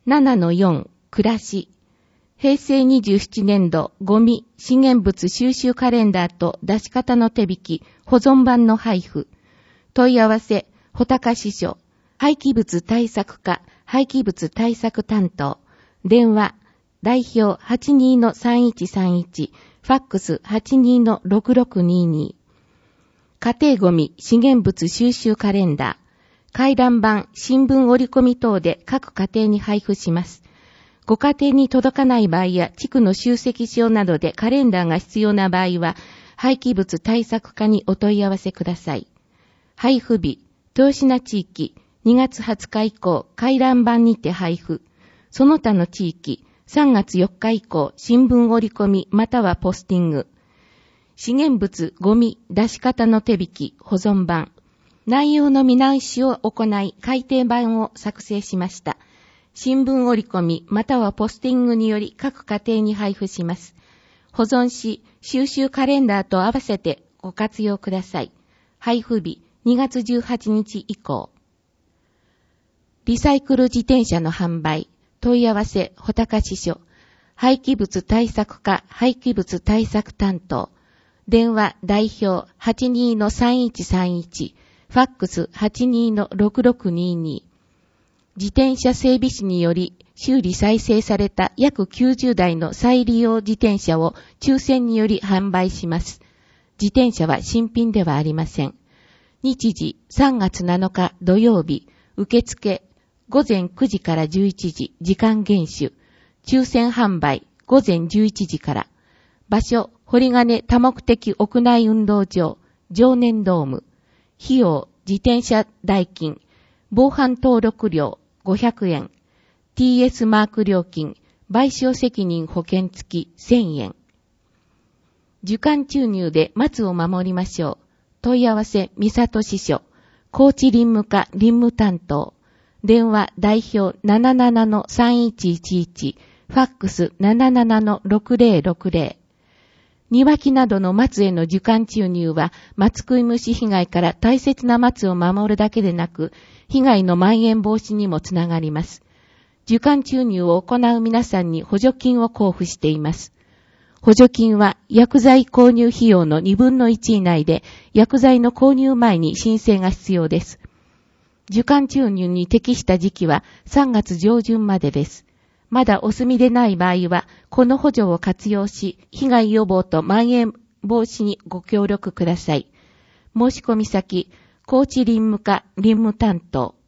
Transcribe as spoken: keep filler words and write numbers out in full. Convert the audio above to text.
ななのよん 暮らし。平成にじゅうななねん度ゴミ資源物収集カレンダーと出し方の手引き保存版の配布。問い合わせ穂高支所廃棄物対策課廃棄物対策担当。電話代表 はちにーのさんいちさんいち ファックス はちにーのろくろくにーにー。家庭ゴミ資源物収集カレンダー。回覧板、新聞折り込み等で各家庭に配布します。ご家庭に届かない場合や地区の集積所などでカレンダーが必要な場合は、廃棄物対策課にお問い合わせください。配布日、豊品地域、にがつはつか以降、回覧板にて配布。その他の地域、さんがつよっか以降、新聞折り込みまたはポスティング。資源物、ゴミ、出し方の手引き、保存版。内容の見直しを行い、改訂版を作成しました。新聞折り込みまたはポスティングにより各家庭に配布します。保存し、収集カレンダーと合わせてご活用ください。配布日にがつじゅうはちにち以降。リサイクル自転車の販売。問い合わせ、穂高支所。廃棄物対策課廃棄物対策担当。電話代表 はちにーのさんいちさんいち。ファックス はちにーのろくろくにーにー。自転車整備士により修理再生された約きゅうじゅうだいの再利用自転車を抽選により販売します。自転車は新品ではありません。日時さんがつなのか土曜日、受付ごぜんくじからじゅういちじ、時間厳守、抽選販売ごぜんじゅういちじから。場所、堀金多目的屋内運動場、常年ドーム。費用、自転車代金、防犯登録料ごひゃくえん、ティーエス マーク料金、賠償責任保険付きせんえん。時間注入で松を守りましょう。問い合わせ、三里支所、高知林務課林務担当。電話代表 ななななのさんいちいちいち、ファックス ななななのろくぜろろくぜろ。庭木などの松への時間注入は、松食い虫被害から大切な松を守るだけでなく、被害の蔓延防止にもつながります。時間注入を行う皆さんに補助金を交付しています。補助金は薬剤購入費用のにぶんのいち以内で、薬剤の購入前に申請が必要です。時間注入に適した時期はさんがつじょうじゅんまでです。まだお住みでない場合は、この補助を活用し、被害予防と蔓延防止にご協力ください。申し込み先、高知林務課林務担当。